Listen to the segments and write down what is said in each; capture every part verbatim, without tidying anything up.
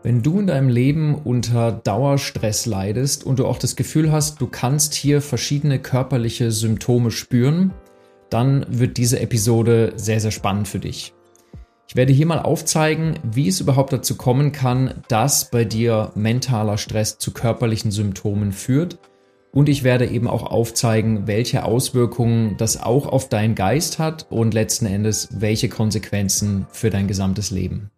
Wenn du in deinem Leben unter Dauerstress leidest und du auch das Gefühl hast, du kannst hier verschiedene körperliche Symptome spüren, dann wird diese Episode sehr, sehr spannend für dich. Ich werde hier mal aufzeigen, wie es überhaupt dazu kommen kann, dass bei dir mentaler Stress zu körperlichen Symptomen führt. Und ich werde eben auch aufzeigen, welche Auswirkungen das auch auf deinen Geist hat und letzten Endes welche Konsequenzen für dein gesamtes Leben.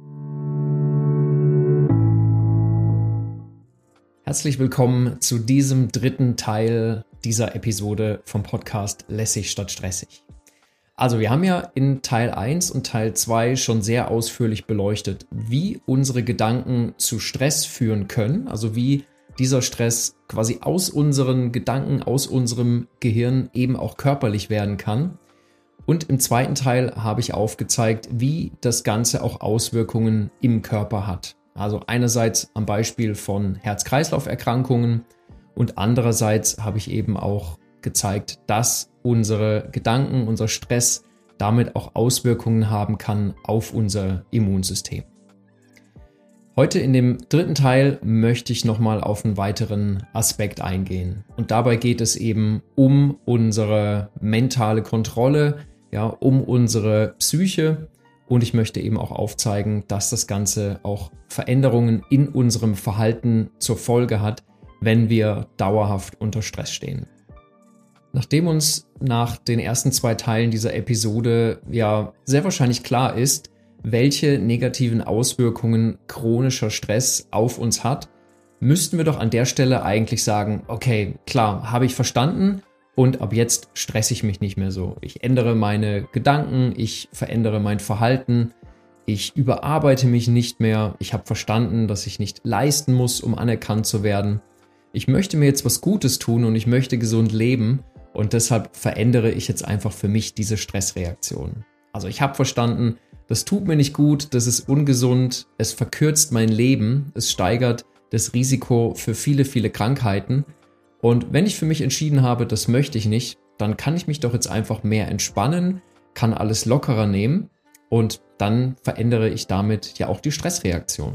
Herzlich willkommen zu diesem dritten Teil dieser Episode vom Podcast Lässig statt stressig. Also wir haben ja in Teil eins und Teil zwei schon sehr ausführlich beleuchtet, wie unsere Gedanken zu Stress führen können, also wie dieser Stress quasi aus unseren Gedanken, aus unserem Gehirn eben auch körperlich werden kann. Und im zweiten Teil habe ich aufgezeigt, wie das Ganze auch Auswirkungen im Körper hat. Also einerseits am Beispiel von Herz-Kreislauf-Erkrankungen und andererseits habe ich eben auch gezeigt, dass unsere Gedanken, unser Stress damit auch Auswirkungen haben kann auf unser Immunsystem. Heute in dem dritten Teil möchte ich nochmal auf einen weiteren Aspekt eingehen. Und dabei geht es eben um unsere mentale Kontrolle, ja, um unsere Psyche. Und ich möchte eben auch aufzeigen, dass das Ganze auch Veränderungen in unserem Verhalten zur Folge hat, wenn wir dauerhaft unter Stress stehen. Nachdem uns nach den ersten zwei Teilen dieser Episode ja sehr wahrscheinlich klar ist, welche negativen Auswirkungen chronischer Stress auf uns hat, müssten wir doch an der Stelle eigentlich sagen, okay, klar, habe ich verstanden. Und ab jetzt stresse ich mich nicht mehr so. Ich ändere meine Gedanken, ich verändere mein Verhalten, ich überarbeite mich nicht mehr. Ich habe verstanden, dass ich nicht leisten muss, um anerkannt zu werden. Ich möchte mir jetzt was Gutes tun und ich möchte gesund leben und deshalb verändere ich jetzt einfach für mich diese Stressreaktion. Also ich habe verstanden, das tut mir nicht gut, das ist ungesund, es verkürzt mein Leben, es steigert das Risiko für viele, viele Krankheiten. Und wenn ich für mich entschieden habe, das möchte ich nicht, dann kann ich mich doch jetzt einfach mehr entspannen, kann alles lockerer nehmen und dann verändere ich damit ja auch die Stressreaktion.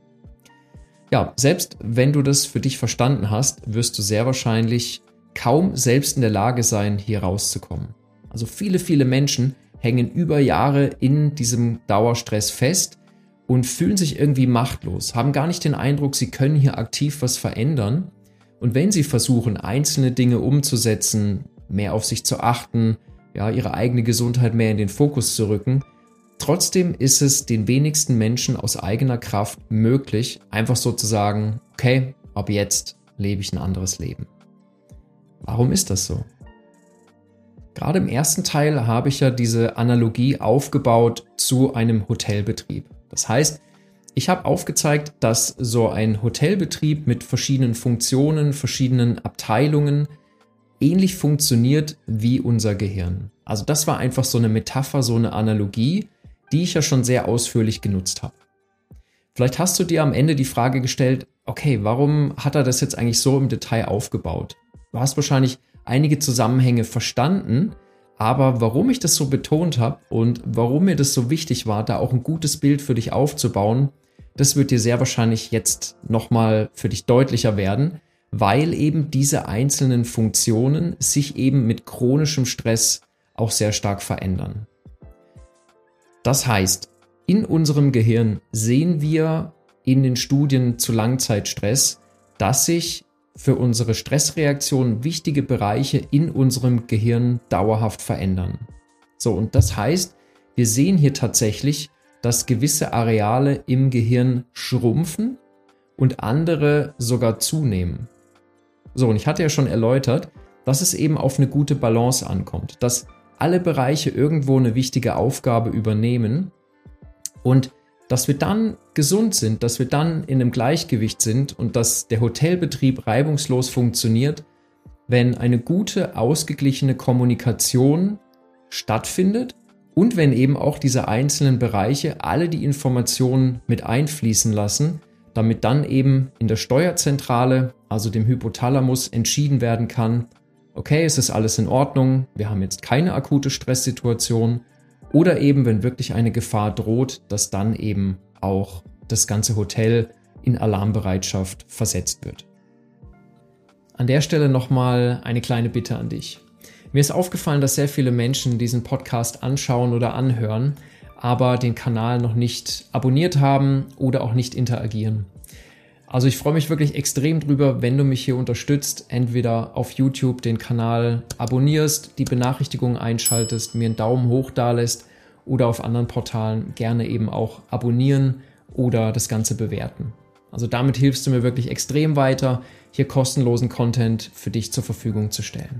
Ja, selbst wenn du das für dich verstanden hast, wirst du sehr wahrscheinlich kaum selbst in der Lage sein, hier rauszukommen. Also viele, viele Menschen hängen über Jahre in diesem Dauerstress fest und fühlen sich irgendwie machtlos, haben gar nicht den Eindruck, sie können hier aktiv was verändern. Und wenn sie versuchen, einzelne Dinge umzusetzen, mehr auf sich zu achten, ja, ihre eigene Gesundheit mehr in den Fokus zu rücken, trotzdem ist es den wenigsten Menschen aus eigener Kraft möglich, einfach so zu sagen, okay, ab jetzt lebe ich ein anderes Leben. Warum ist das so? Gerade im ersten Teil habe ich ja diese Analogie aufgebaut zu einem Hotelbetrieb. Das heißt, ich habe aufgezeigt, dass so ein Hotelbetrieb mit verschiedenen Funktionen, verschiedenen Abteilungen ähnlich funktioniert wie unser Gehirn. Also das war einfach so eine Metapher, so eine Analogie, die ich ja schon sehr ausführlich genutzt habe. Vielleicht hast du dir am Ende die Frage gestellt, okay, warum hat er das jetzt eigentlich so im Detail aufgebaut? Du hast wahrscheinlich einige Zusammenhänge verstanden, aber warum ich das so betont habe und warum mir das so wichtig war, da auch ein gutes Bild für dich aufzubauen, das wird dir sehr wahrscheinlich jetzt nochmal für dich deutlicher werden, weil eben diese einzelnen Funktionen sich eben mit chronischem Stress auch sehr stark verändern. Das heißt, in unserem Gehirn sehen wir in den Studien zu Langzeitstress, dass sich für unsere Stressreaktion wichtige Bereiche in unserem Gehirn dauerhaft verändern. So, und das heißt, wir sehen hier tatsächlich, dass gewisse Areale im Gehirn schrumpfen und andere sogar zunehmen. So, und ich hatte ja schon erläutert, dass es eben auf eine gute Balance ankommt, dass alle Bereiche irgendwo eine wichtige Aufgabe übernehmen und dass wir dann gesund sind, dass wir dann in einem Gleichgewicht sind und dass der Hotelbetrieb reibungslos funktioniert, wenn eine gute, ausgeglichene Kommunikation stattfindet und wenn eben auch diese einzelnen Bereiche alle die Informationen mit einfließen lassen, damit dann eben in der Steuerzentrale, also dem Hypothalamus, entschieden werden kann, okay, es ist alles in Ordnung, wir haben jetzt keine akute Stresssituation, oder eben, wenn wirklich eine Gefahr droht, dass dann eben auch das ganze Hotel in Alarmbereitschaft versetzt wird. An der Stelle nochmal eine kleine Bitte an dich. Mir ist aufgefallen, dass sehr viele Menschen diesen Podcast anschauen oder anhören, aber den Kanal noch nicht abonniert haben oder auch nicht interagieren. Also ich freue mich wirklich extrem drüber, wenn du mich hier unterstützt, entweder auf YouTube den Kanal abonnierst, die Benachrichtigungen einschaltest, mir einen Daumen hoch dalässt oder auf anderen Portalen gerne eben auch abonnieren oder das Ganze bewerten. Also damit hilfst du mir wirklich extrem weiter, hier kostenlosen Content für dich zur Verfügung zu stellen.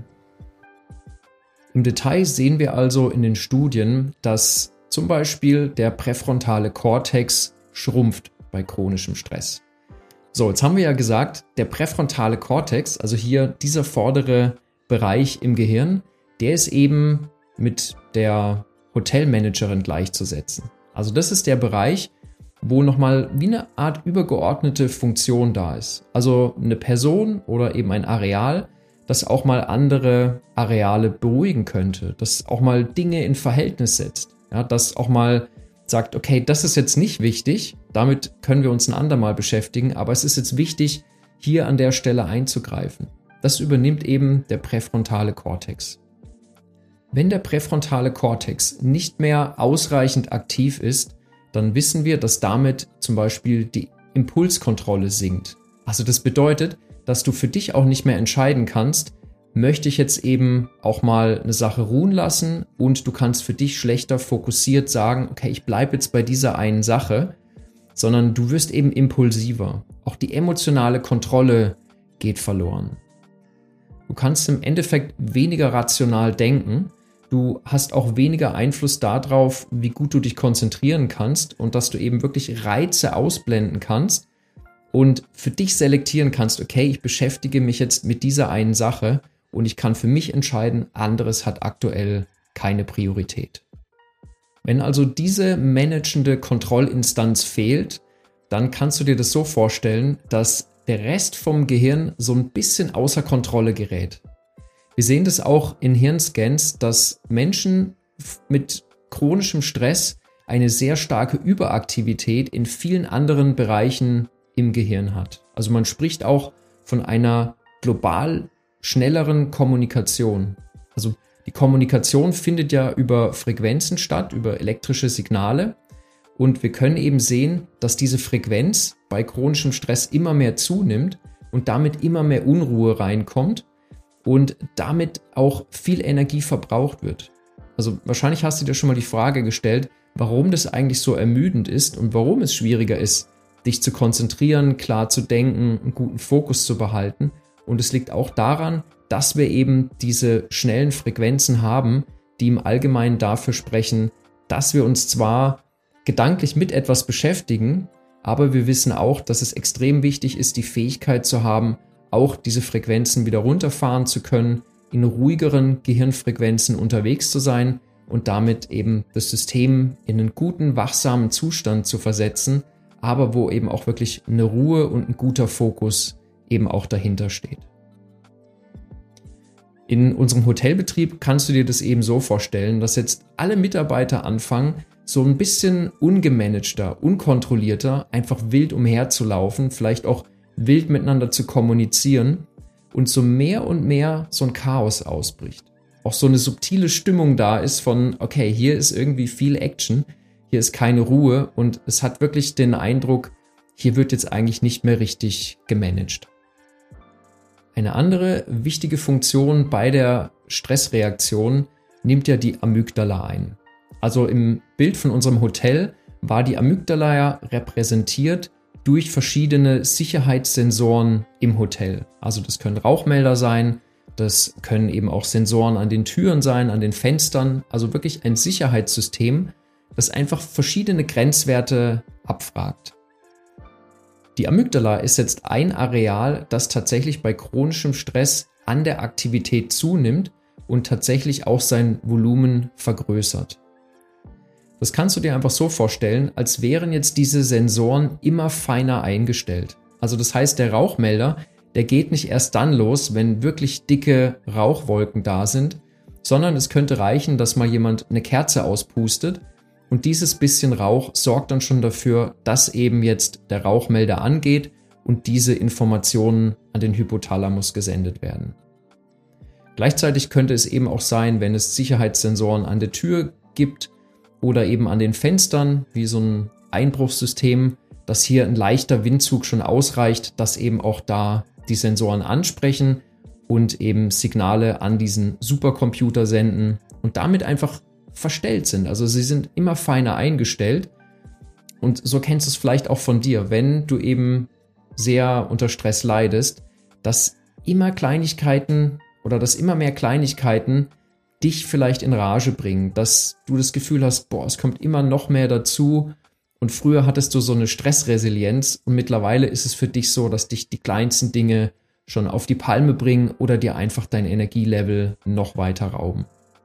Im Detail sehen wir also in den Studien, dass zum Beispiel der präfrontale Kortex schrumpft bei chronischem Stress. So, jetzt haben wir ja gesagt, der präfrontale Kortex, also hier dieser vordere Bereich im Gehirn, der ist eben mit der Hotelmanagerin gleichzusetzen. Also das ist der Bereich, wo nochmal wie eine Art übergeordnete Funktion da ist. Also eine Person oder eben ein Areal, das auch mal andere Areale beruhigen könnte, das auch mal Dinge in Verhältnis setzt, ja, das auch mal sagt, okay, das ist jetzt nicht wichtig, damit können wir uns ein andermal beschäftigen, aber es ist jetzt wichtig, hier an der Stelle einzugreifen. Das übernimmt eben der präfrontale Kortex. Wenn der präfrontale Kortex nicht mehr ausreichend aktiv ist, dann wissen wir, dass damit zum Beispiel die Impulskontrolle sinkt. Also das bedeutet, dass du für dich auch nicht mehr entscheiden kannst, möchte ich jetzt eben auch mal eine Sache ruhen lassen und du kannst für dich schlechter fokussiert sagen, okay, ich bleibe jetzt bei dieser einen Sache, sondern du wirst eben impulsiver. Auch die emotionale Kontrolle geht verloren. Du kannst im Endeffekt weniger rational denken, du hast auch weniger Einfluss darauf, wie gut du dich konzentrieren kannst und dass du eben wirklich Reize ausblenden kannst und für dich selektieren kannst, okay, ich beschäftige mich jetzt mit dieser einen Sache und ich kann für mich entscheiden, anderes hat aktuell keine Priorität. Wenn also diese managende Kontrollinstanz fehlt, dann kannst du dir das so vorstellen, dass der Rest vom Gehirn so ein bisschen außer Kontrolle gerät. Wir sehen das auch in Hirnscans, dass Menschen mit chronischem Stress eine sehr starke Überaktivität in vielen anderen Bereichen im Gehirn hat. Also man spricht auch von einer global schnelleren Kommunikation. Also die Kommunikation findet ja über Frequenzen statt, über elektrische Signale. Und wir können eben sehen, dass diese Frequenz bei chronischem Stress immer mehr zunimmt und damit immer mehr Unruhe reinkommt und damit auch viel Energie verbraucht wird. Also wahrscheinlich hast du dir schon mal die Frage gestellt, warum das eigentlich so ermüdend ist und warum es schwieriger ist, dich zu konzentrieren, klar zu denken, einen guten Fokus zu behalten. Und es liegt auch daran, dass wir eben diese schnellen Frequenzen haben, die im Allgemeinen dafür sprechen, dass wir uns zwar gedanklich mit etwas beschäftigen, aber wir wissen auch, dass es extrem wichtig ist, die Fähigkeit zu haben, auch diese Frequenzen wieder runterfahren zu können, in ruhigeren Gehirnfrequenzen unterwegs zu sein und damit eben das System in einen guten, wachsamen Zustand zu versetzen, aber wo eben auch wirklich eine Ruhe und ein guter Fokus eben auch dahinter steht. In unserem Hotelbetrieb kannst du dir das eben so vorstellen, dass jetzt alle Mitarbeiter anfangen, so ein bisschen ungemanagter, unkontrollierter, einfach wild umherzulaufen, vielleicht auch wild miteinander zu kommunizieren und so mehr und mehr so ein Chaos ausbricht. Auch so eine subtile Stimmung da ist von, okay, hier ist irgendwie viel Action, hier ist keine Ruhe und es hat wirklich den Eindruck, hier wird jetzt eigentlich nicht mehr richtig gemanagt. Eine andere wichtige Funktion bei der Stressreaktion nimmt ja die Amygdala ein. Also im Bild von unserem Hotel war die Amygdala ja repräsentiert durch verschiedene Sicherheitssensoren im Hotel. Also das können Rauchmelder sein, das können eben auch Sensoren an den Türen sein, an den Fenstern. Also wirklich ein Sicherheitssystem, das einfach verschiedene Grenzwerte abfragt. Die Amygdala ist jetzt ein Areal, das tatsächlich bei chronischem Stress an der Aktivität zunimmt und tatsächlich auch sein Volumen vergrößert. Das kannst du dir einfach so vorstellen, als wären jetzt diese Sensoren immer feiner eingestellt. Also das heißt, der Rauchmelder, der geht nicht erst dann los, wenn wirklich dicke Rauchwolken da sind, sondern es könnte reichen, dass mal jemand eine Kerze auspustet und dieses bisschen Rauch sorgt dann schon dafür, dass eben jetzt der Rauchmelder angeht und diese Informationen an den Hypothalamus gesendet werden. Gleichzeitig könnte es eben auch sein, wenn es Sicherheitssensoren an der Tür gibt oder eben an den Fenstern, wie so ein Einbruchssystem, dass hier ein leichter Windzug schon ausreicht, dass eben auch da die Sensoren ansprechen und eben Signale an diesen Supercomputer senden und damit einfach verstellt sind. Also sie sind immer feiner eingestellt und so kennst du es vielleicht auch von dir, wenn du eben sehr unter Stress leidest, dass immer Kleinigkeiten oder dass immer mehr Kleinigkeiten dich vielleicht in Rage bringen, dass du das Gefühl hast, boah, es kommt immer noch mehr dazu und früher hattest du so eine Stressresilienz und mittlerweile ist es für dich so, dass dich die kleinsten Dinge schon auf die Palme bringen oder dir einfach dein Energielevel noch weiter rauben.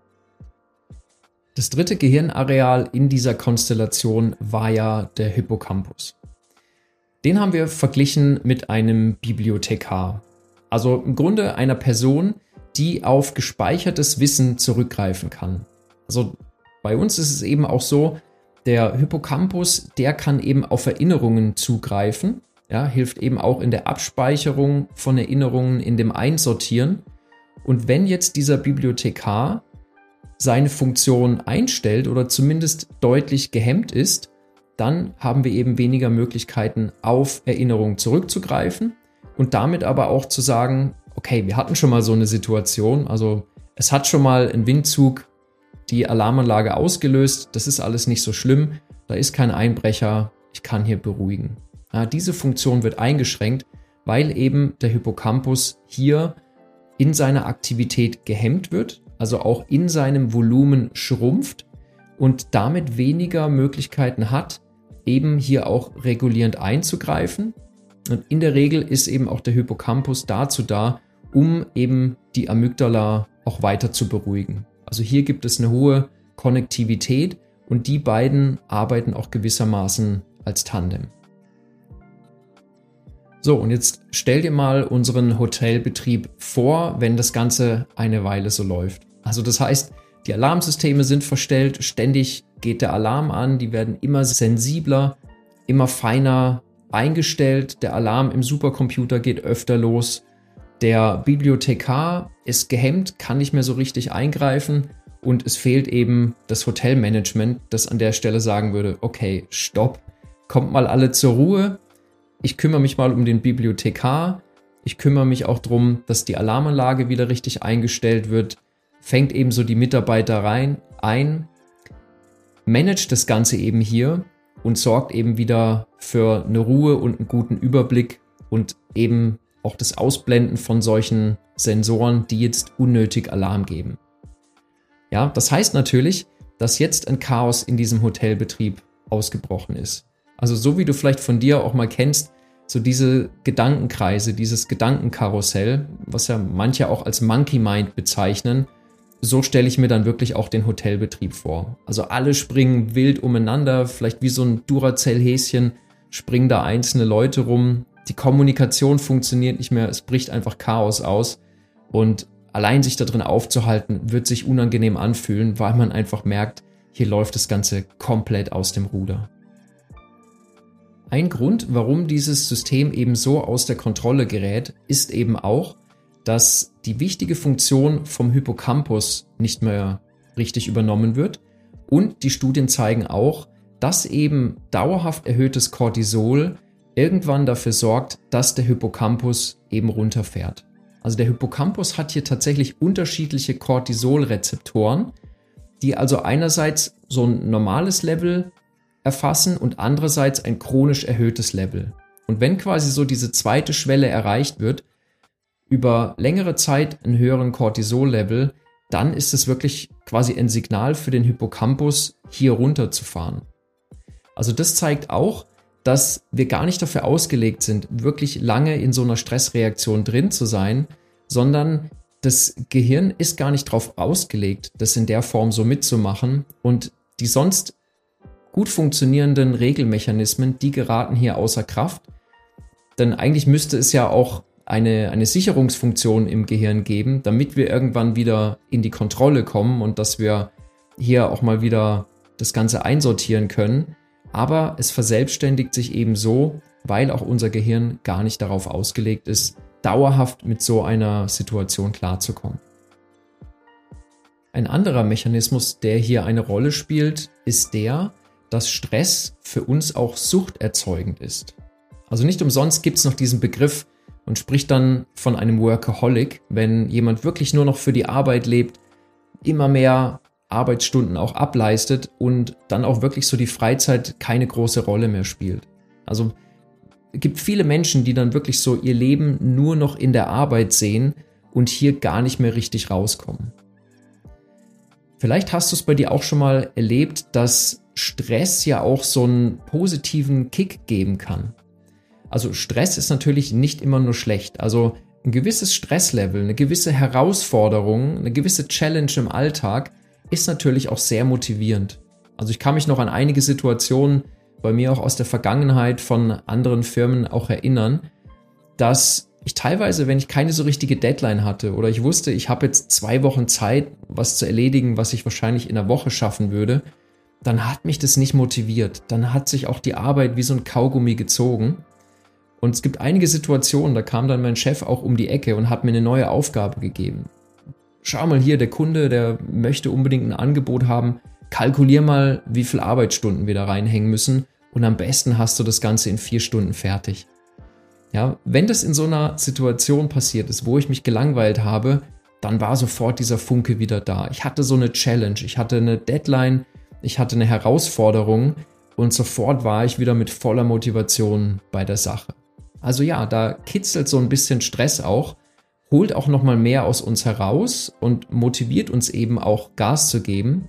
Das dritte Gehirnareal in dieser Konstellation war ja der Hippocampus. Den haben wir verglichen mit einem Bibliothekar. Also im Grunde einer Person, die auf gespeichertes Wissen zurückgreifen kann. Also bei uns ist es eben auch so, der Hippocampus, der kann eben auf Erinnerungen zugreifen, ja, hilft eben auch in der Abspeicherung von Erinnerungen, in dem Einsortieren. Und wenn jetzt dieser Bibliothekar seine Funktion einstellt oder zumindest deutlich gehemmt ist, dann haben wir eben weniger Möglichkeiten, auf Erinnerungen zurückzugreifen und damit aber auch zu sagen, okay, wir hatten schon mal so eine Situation, also es hat schon mal ein Windzug die Alarmanlage ausgelöst, das ist alles nicht so schlimm, da ist kein Einbrecher, ich kann hier beruhigen. Ja, diese Funktion wird eingeschränkt, weil eben der Hippocampus hier in seiner Aktivität gehemmt wird, also auch in seinem Volumen schrumpft und damit weniger Möglichkeiten hat, eben hier auch regulierend einzugreifen. Und in der Regel ist eben auch der Hippocampus dazu da, um eben die Amygdala auch weiter zu beruhigen. Also hier gibt es eine hohe Konnektivität und die beiden arbeiten auch gewissermaßen als Tandem. So, und jetzt stell dir mal unseren Hotelbetrieb vor, wenn das Ganze eine Weile so läuft. Also das heißt, die Alarmsysteme sind verstellt, ständig geht der Alarm an, die werden immer sensibler, immer feiner eingestellt, der Alarm im Supercomputer geht öfter los, der Bibliothekar ist gehemmt, kann nicht mehr so richtig eingreifen und es fehlt eben das Hotelmanagement, das an der Stelle sagen würde, okay, stopp, kommt mal alle zur Ruhe, ich kümmere mich mal um den Bibliothekar, ich kümmere mich auch darum, dass die Alarmanlage wieder richtig eingestellt wird, fängt eben so die Mitarbeiter rein ein, managt das Ganze eben hier und sorgt eben wieder für eine Ruhe und einen guten Überblick und eben auch das Ausblenden von solchen Sensoren, die jetzt unnötig Alarm geben. Ja, das heißt natürlich, dass jetzt ein Chaos in diesem Hotelbetrieb ausgebrochen ist. Also so wie du vielleicht von dir auch mal kennst, so diese Gedankenkreise, dieses Gedankenkarussell, was ja manche auch als Monkey Mind bezeichnen, so stelle ich mir dann wirklich auch den Hotelbetrieb vor. Also alle springen wild umeinander, vielleicht wie so ein Duracell-Häschen, springen da einzelne Leute rum. Die Kommunikation funktioniert nicht mehr, es bricht einfach Chaos aus. Und allein sich da drin aufzuhalten, wird sich unangenehm anfühlen, weil man einfach merkt, hier läuft das Ganze komplett aus dem Ruder. Ein Grund, warum dieses System eben so aus der Kontrolle gerät, ist eben auch, dass die wichtige Funktion vom Hippocampus nicht mehr richtig übernommen wird. Und die Studien zeigen auch, dass eben dauerhaft erhöhtes Cortisol irgendwann dafür sorgt, dass der Hippocampus eben runterfährt. Also der Hippocampus hat hier tatsächlich unterschiedliche Cortisolrezeptoren, die also einerseits so ein normales Level erfassen und andererseits ein chronisch erhöhtes Level. Und wenn quasi so diese zweite Schwelle erreicht wird, über längere Zeit einen höheren Cortisol-Level, dann ist es wirklich quasi ein Signal für den Hippocampus, hier runterzufahren. Also das zeigt auch, dass wir gar nicht dafür ausgelegt sind, wirklich lange in so einer Stressreaktion drin zu sein, sondern das Gehirn ist gar nicht darauf ausgelegt, das in der Form so mitzumachen und die sonst gut funktionierenden Regelmechanismen, die geraten hier außer Kraft, denn eigentlich müsste es ja auch eine, eine Sicherungsfunktion im Gehirn geben, damit wir irgendwann wieder in die Kontrolle kommen und dass wir hier auch mal wieder das Ganze einsortieren können, aber es verselbstständigt sich eben so, weil auch unser Gehirn gar nicht darauf ausgelegt ist, dauerhaft mit so einer Situation klarzukommen. Ein anderer Mechanismus, der hier eine Rolle spielt, ist der, dass Stress für uns auch suchterzeugend ist. Also nicht umsonst gibt es noch diesen Begriff und spricht dann von einem Workaholic, wenn jemand wirklich nur noch für die Arbeit lebt, immer mehr Arbeitsstunden auch ableistet und dann auch wirklich so die Freizeit keine große Rolle mehr spielt. Also es gibt viele Menschen, die dann wirklich so ihr Leben nur noch in der Arbeit sehen und hier gar nicht mehr richtig rauskommen. Vielleicht hast du es bei dir auch schon mal erlebt, dass Stress ja auch so einen positiven Kick geben kann. Also Stress ist natürlich nicht immer nur schlecht. Also ein gewisses Stresslevel, eine gewisse Herausforderung, eine gewisse Challenge im Alltag ist natürlich auch sehr motivierend. Also ich kann mich noch an einige Situationen bei mir auch aus der Vergangenheit von anderen Firmen auch erinnern, dass ich teilweise, wenn ich keine so richtige Deadline hatte oder ich wusste, ich habe jetzt zwei Wochen Zeit, was zu erledigen, was ich wahrscheinlich in einer Woche schaffen würde, dann hat mich das nicht motiviert. Dann hat sich auch die Arbeit wie so ein Kaugummi gezogen. Und es gibt einige Situationen, da kam dann mein Chef auch um die Ecke und hat mir eine neue Aufgabe gegeben. Schau mal hier, der Kunde, der möchte unbedingt ein Angebot haben. Kalkulier mal, wie viele Arbeitsstunden wir da reinhängen müssen und am besten hast du das Ganze in vier Stunden fertig. Ja, wenn das in so einer Situation passiert ist, wo ich mich gelangweilt habe, dann war sofort dieser Funke wieder da. Ich hatte so eine Challenge, ich hatte eine Deadline, ich hatte eine Herausforderung und sofort war ich wieder mit voller Motivation bei der Sache. Also ja, da kitzelt so ein bisschen Stress auch, holt auch nochmal mehr aus uns heraus und motiviert uns eben auch Gas zu geben.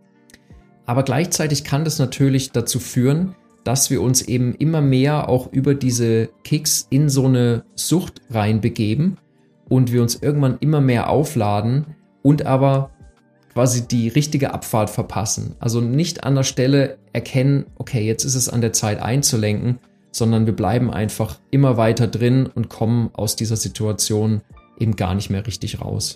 Aber gleichzeitig kann das natürlich dazu führen, dass wir uns eben immer mehr auch über diese Kicks in so eine Sucht reinbegeben und wir uns irgendwann immer mehr aufladen und aber quasi die richtige Abfahrt verpassen. Also nicht an der Stelle erkennen, okay, jetzt ist es an der Zeit einzulenken, sondern wir bleiben einfach immer weiter drin und kommen aus dieser Situation eben gar nicht mehr richtig raus.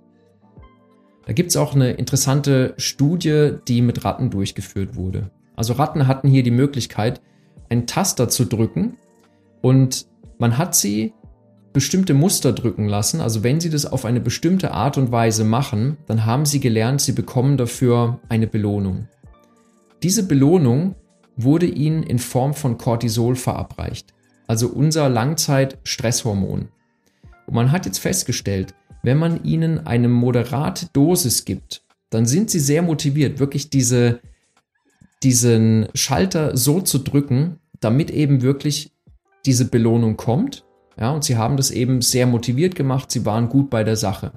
Da gibt es auch eine interessante Studie, die mit Ratten durchgeführt wurde. Also Ratten hatten hier die Möglichkeit, einen Taster zu drücken und man hat sie bestimmte Muster drücken lassen. Also wenn sie das auf eine bestimmte Art und Weise machen, dann haben sie gelernt, sie bekommen dafür eine Belohnung. Diese Belohnung wurde ihnen in Form von Cortisol verabreicht, also unser Langzeit-Stresshormon. Und man hat jetzt festgestellt, wenn man ihnen eine moderate Dosis gibt, dann sind sie sehr motiviert, wirklich diese, diesen Schalter so zu drücken, damit eben wirklich diese Belohnung kommt. Ja, und sie haben das eben sehr motiviert gemacht, sie waren gut bei der Sache.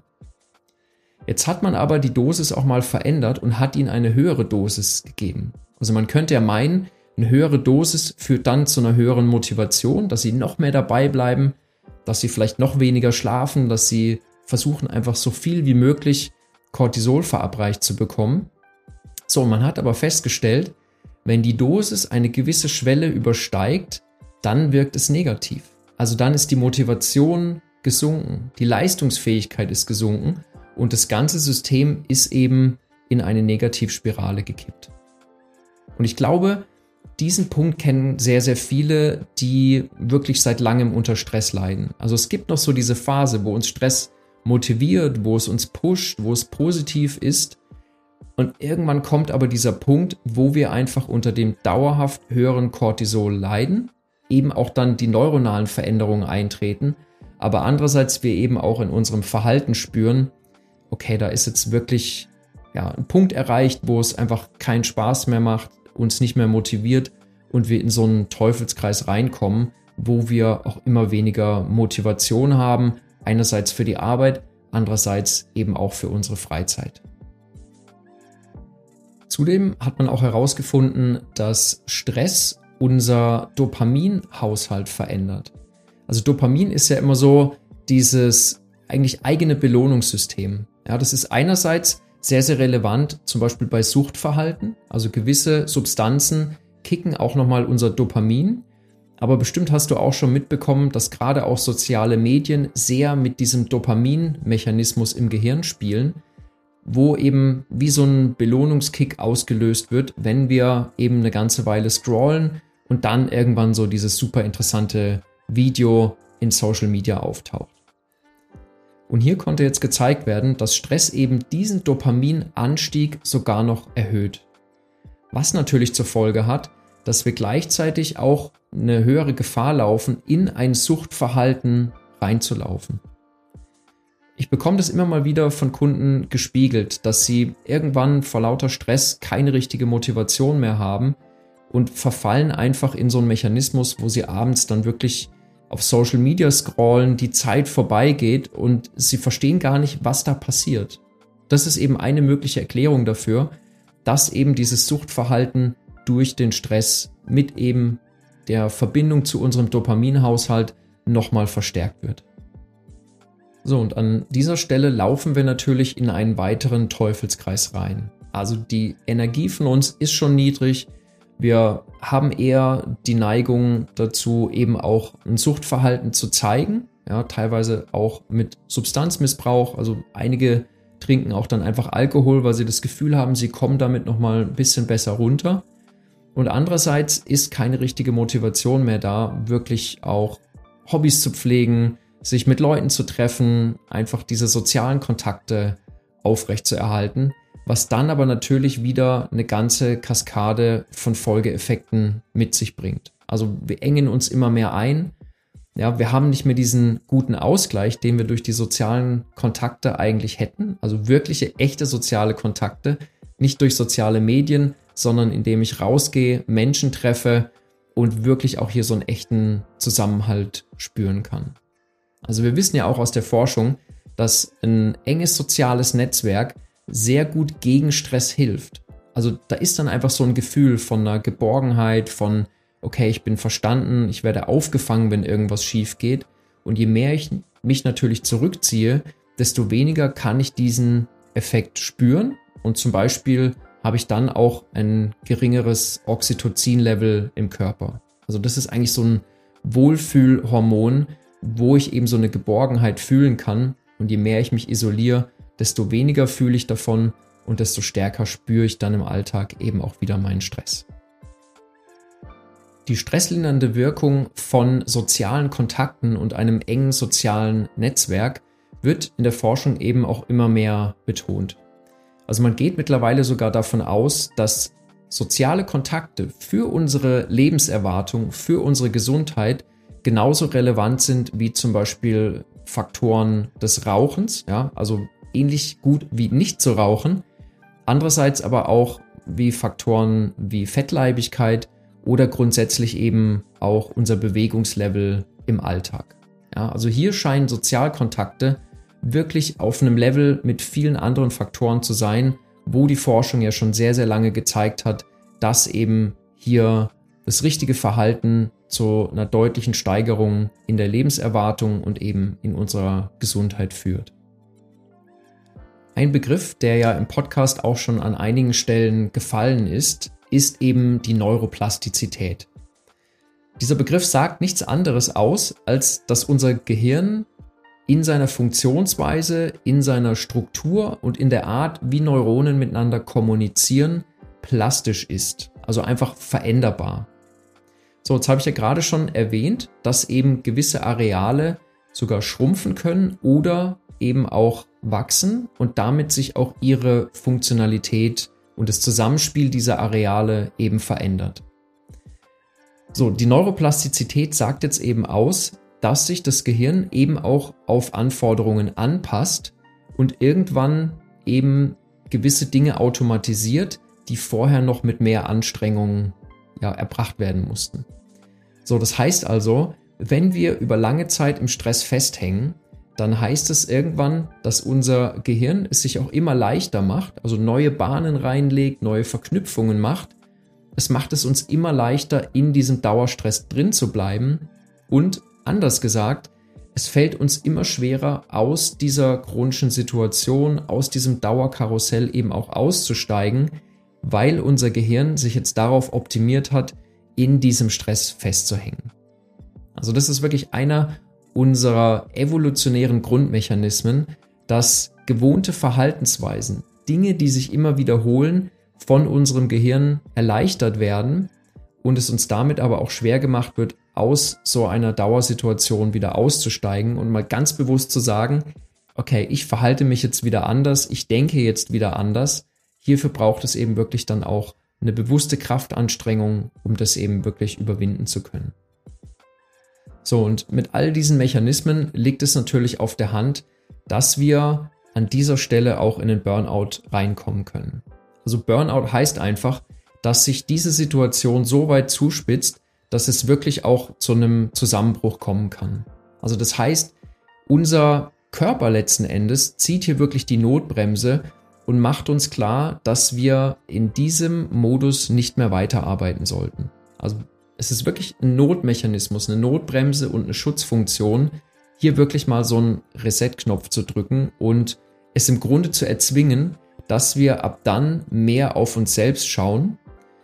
Jetzt hat man aber die Dosis auch mal verändert und hat ihnen eine höhere Dosis gegeben. Also man könnte ja meinen, eine höhere Dosis führt dann zu einer höheren Motivation, dass sie noch mehr dabei bleiben, dass sie vielleicht noch weniger schlafen, dass sie versuchen einfach so viel wie möglich Cortisol verabreicht zu bekommen. So, man hat aber festgestellt, wenn die Dosis eine gewisse Schwelle übersteigt, dann wirkt es negativ. Also dann ist die Motivation gesunken, die Leistungsfähigkeit ist gesunken und das ganze System ist eben in eine Negativspirale gekippt. Und ich glaube, diesen Punkt kennen sehr, sehr viele, die wirklich seit langem unter Stress leiden. Also es gibt noch so diese Phase, wo uns Stress motiviert, wo es uns pusht, wo es positiv ist. Und irgendwann kommt aber dieser Punkt, wo wir einfach unter dem dauerhaft höheren Cortisol leiden, eben auch dann die neuronalen Veränderungen eintreten, aber andererseits wir eben auch in unserem Verhalten spüren, okay, da ist jetzt wirklich ja, ein Punkt erreicht, wo es einfach keinen Spaß mehr macht, uns nicht mehr motiviert und wir in so einen Teufelskreis reinkommen, wo wir auch immer weniger Motivation haben, einerseits für die Arbeit, andererseits eben auch für unsere Freizeit. Zudem hat man auch herausgefunden, dass Stress unser Dopaminhaushalt verändert. Also Dopamin ist ja immer so dieses eigentlich eigene Belohnungssystem. Ja, das ist einerseits sehr, sehr relevant, zum Beispiel bei Suchtverhalten. Also gewisse Substanzen kicken auch nochmal unser Dopamin. Aber bestimmt hast du auch schon mitbekommen, dass gerade auch soziale Medien sehr mit diesem Dopaminmechanismus im Gehirn spielen. wo eben wie so ein Belohnungskick ausgelöst wird, wenn wir eben eine ganze Weile scrollen und dann irgendwann so dieses super interessante Video in Social Media auftaucht. Und hier konnte jetzt gezeigt werden, dass Stress eben diesen Dopaminanstieg sogar noch erhöht. Was natürlich zur Folge hat, dass wir gleichzeitig auch eine höhere Gefahr laufen, in ein Suchtverhalten reinzulaufen. Ich bekomme das immer mal wieder von Kunden gespiegelt, dass sie irgendwann vor lauter Stress keine richtige Motivation mehr haben und verfallen einfach in so einen Mechanismus, wo sie abends dann wirklich auf Social Media scrollen, die Zeit vorbeigeht und sie verstehen gar nicht, was da passiert. Das ist eben eine mögliche Erklärung dafür, dass eben dieses Suchtverhalten durch den Stress mit eben der Verbindung zu unserem Dopaminhaushalt nochmal verstärkt wird. So, und an dieser Stelle laufen wir natürlich in einen weiteren Teufelskreis rein. Also die Energie von uns ist schon niedrig. Wir haben eher die Neigung dazu, eben auch ein Suchtverhalten zu zeigen, ja, teilweise auch mit Substanzmissbrauch. Also einige trinken auch dann einfach Alkohol, weil sie das Gefühl haben, sie kommen damit nochmal ein bisschen besser runter. Und andererseits ist keine richtige Motivation mehr da, wirklich auch Hobbys zu pflegen, sich mit Leuten zu treffen, einfach diese sozialen Kontakte aufrechtzuerhalten, was dann aber natürlich wieder eine ganze Kaskade von Folgeeffekten mit sich bringt. Also wir engen uns immer mehr ein. Ja, wir haben nicht mehr diesen guten Ausgleich, den wir durch die sozialen Kontakte eigentlich hätten. Also wirkliche, echte soziale Kontakte, nicht durch soziale Medien, sondern indem ich rausgehe, Menschen treffe und wirklich auch hier so einen echten Zusammenhalt spüren kann. Also wir wissen ja auch aus der Forschung, dass ein enges soziales Netzwerk sehr gut gegen Stress hilft. Also da ist dann einfach so ein Gefühl von einer Geborgenheit, von okay, ich bin verstanden, ich werde aufgefangen, wenn irgendwas schief geht. Und je mehr ich mich natürlich zurückziehe, desto weniger kann ich diesen Effekt spüren. Und zum Beispiel habe ich dann auch ein geringeres Oxytocin-Level im Körper. Also das ist eigentlich so ein Wohlfühlhormon, wo ich eben so eine Geborgenheit fühlen kann. Und je mehr ich mich isoliere, desto weniger fühle ich davon und desto stärker spüre ich dann im Alltag eben auch wieder meinen Stress. Die stresslindernde Wirkung von sozialen Kontakten und einem engen sozialen Netzwerk wird in der Forschung eben auch immer mehr betont. Also man geht mittlerweile sogar davon aus, dass soziale Kontakte für unsere Lebenserwartung, für unsere Gesundheit genauso relevant sind wie zum Beispiel Faktoren des Rauchens, ja, also ähnlich gut wie nicht zu rauchen. Andererseits aber auch wie Faktoren wie Fettleibigkeit oder grundsätzlich eben auch unser Bewegungslevel im Alltag. Ja, also hier scheinen Sozialkontakte wirklich auf einem Level mit vielen anderen Faktoren zu sein, wo die Forschung ja schon sehr, sehr lange gezeigt hat, dass eben hier das richtige Verhalten zu einer deutlichen Steigerung in der Lebenserwartung und eben in unserer Gesundheit führt. Ein Begriff, der ja im Podcast auch schon an einigen Stellen gefallen ist, ist eben die Neuroplastizität. Dieser Begriff sagt nichts anderes aus, als dass unser Gehirn in seiner Funktionsweise, in seiner Struktur und in der Art, wie Neuronen miteinander kommunizieren, plastisch ist, also einfach veränderbar. So, jetzt habe ich ja gerade schon erwähnt, dass eben gewisse Areale sogar schrumpfen können oder eben auch wachsen und damit sich auch ihre Funktionalität und das Zusammenspiel dieser Areale eben verändert. So, die Neuroplastizität sagt jetzt eben aus, dass sich das Gehirn eben auch auf Anforderungen anpasst und irgendwann eben gewisse Dinge automatisiert, die vorher noch mit mehr Anstrengungen ja, erbracht werden mussten. So, das heißt also, wenn wir über lange Zeit im Stress festhängen, dann heißt es irgendwann, dass unser Gehirn es sich auch immer leichter macht, also neue Bahnen reinlegt, neue Verknüpfungen macht. Es macht es uns immer leichter, in diesem Dauerstress drin zu bleiben und anders gesagt, es fällt uns immer schwerer, aus dieser chronischen Situation, aus diesem Dauerkarussell eben auch auszusteigen, weil unser Gehirn sich jetzt darauf optimiert hat, in diesem Stress festzuhängen. Also das ist wirklich einer unserer evolutionären Grundmechanismen, dass gewohnte Verhaltensweisen, Dinge, die sich immer wiederholen, von unserem Gehirn erleichtert werden und es uns damit aber auch schwer gemacht wird, aus so einer Dauersituation wieder auszusteigen und mal ganz bewusst zu sagen, okay, ich verhalte mich jetzt wieder anders, ich denke jetzt wieder anders. Hierfür braucht es eben wirklich dann auch eine bewusste Kraftanstrengung, um das eben wirklich überwinden zu können. So, und mit all diesen Mechanismen liegt es natürlich auf der Hand, dass wir an dieser Stelle auch in den Burnout reinkommen können. Also Burnout heißt einfach, dass sich diese Situation so weit zuspitzt, dass es wirklich auch zu einem Zusammenbruch kommen kann. Also das heißt, unser Körper letzten Endes zieht hier wirklich die Notbremse und macht uns klar, dass wir in diesem Modus nicht mehr weiterarbeiten sollten. Also es ist wirklich ein Notmechanismus, eine Notbremse und eine Schutzfunktion, hier wirklich mal so einen Reset-Knopf zu drücken und es im Grunde zu erzwingen, dass wir ab dann mehr auf uns selbst schauen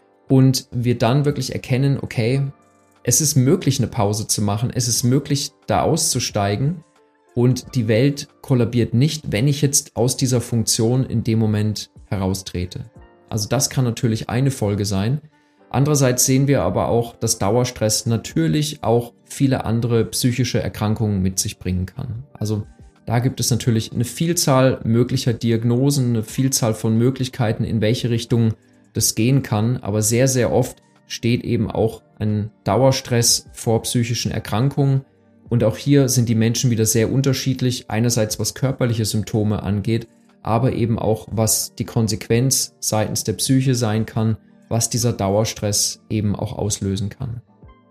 und wir dann wirklich erkennen, okay, es ist möglich, eine Pause zu machen, es ist möglich, da auszusteigen und die Welt kollabiert nicht, wenn ich jetzt aus dieser Funktion in dem Moment heraustrete. Also das kann natürlich eine Folge sein. Andererseits sehen wir aber auch, dass Dauerstress natürlich auch viele andere psychische Erkrankungen mit sich bringen kann. Also da gibt es natürlich eine Vielzahl möglicher Diagnosen, eine Vielzahl von Möglichkeiten, in welche Richtung das gehen kann. Aber sehr, sehr oft steht eben auch ein Dauerstress vor psychischen Erkrankungen. Und auch hier sind die Menschen wieder sehr unterschiedlich. Einerseits was körperliche Symptome angeht, aber eben auch was die Konsequenz seitens der Psyche sein kann, was dieser Dauerstress eben auch auslösen kann.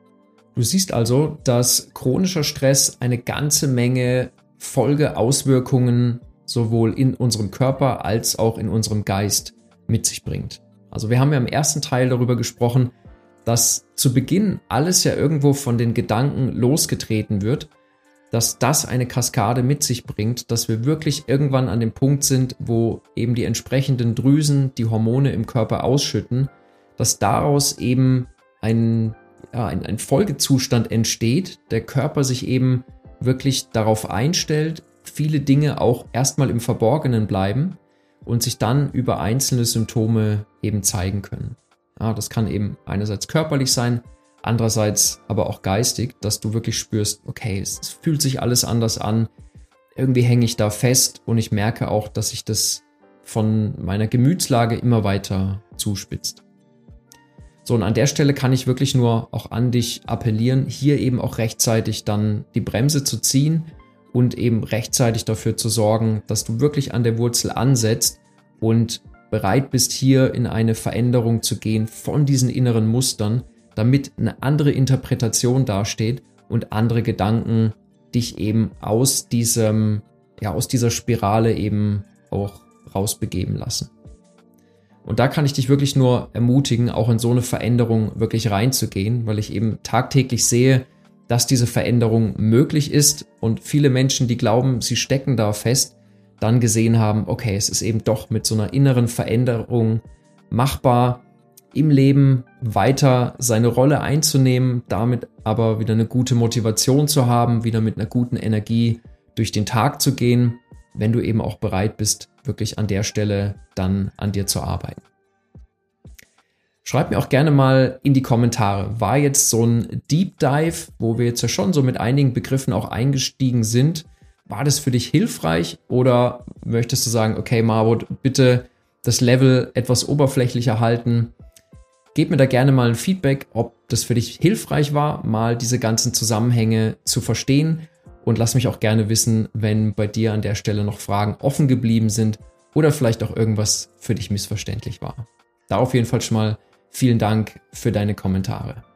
Du siehst also, dass chronischer Stress eine ganze Menge Folgeauswirkungen sowohl in unserem Körper als auch in unserem Geist mit sich bringt. Also wir haben ja im ersten Teil darüber gesprochen, dass zu Beginn alles ja irgendwo von den Gedanken losgetreten wird, dass das eine Kaskade mit sich bringt, dass wir wirklich irgendwann an dem Punkt sind, wo eben die entsprechenden Drüsen die Hormone im Körper ausschütten, dass daraus eben ein, ja, ein, ein Folgezustand entsteht, der Körper sich eben wirklich darauf einstellt, viele Dinge auch erstmal im Verborgenen bleiben und sich dann über einzelne Symptome eben zeigen können. Ja, das kann eben einerseits körperlich sein, andererseits aber auch geistig, dass du wirklich spürst, okay, es, es fühlt sich alles anders an, irgendwie hänge ich da fest und ich merke auch, dass sich das von meiner Gemütslage immer weiter zuspitzt. So, und an der Stelle kann ich wirklich nur auch an dich appellieren, hier eben auch rechtzeitig dann die Bremse zu ziehen und eben rechtzeitig dafür zu sorgen, dass du wirklich an der Wurzel ansetzt und bereit bist, hier in eine Veränderung zu gehen von diesen inneren Mustern, damit eine andere Interpretation dasteht und andere Gedanken dich eben aus diesem, ja, aus dieser Spirale eben auch rausbegeben lassen. Und da kann ich dich wirklich nur ermutigen, auch in so eine Veränderung wirklich reinzugehen, weil ich eben tagtäglich sehe, dass diese Veränderung möglich ist und viele Menschen, die glauben, sie stecken da fest, dann gesehen haben, okay, es ist eben doch mit so einer inneren Veränderung machbar, im Leben weiter seine Rolle einzunehmen, damit aber wieder eine gute Motivation zu haben, wieder mit einer guten Energie durch den Tag zu gehen, wenn du eben auch bereit bist, wirklich an der Stelle dann an dir zu arbeiten. Schreib mir auch gerne mal in die Kommentare, war jetzt so ein Deep Dive, wo wir jetzt ja schon so mit einigen Begriffen auch eingestiegen sind, war das für dich hilfreich oder möchtest du sagen, okay Marwood, bitte das Level etwas oberflächlicher halten? Gib mir da gerne mal ein Feedback, ob das für dich hilfreich war, mal diese ganzen Zusammenhänge zu verstehen. Und lass mich auch gerne wissen, wenn bei dir an der Stelle noch Fragen offen geblieben sind oder vielleicht auch irgendwas für dich missverständlich war. Da auf jeden Fall schon mal vielen Dank für deine Kommentare.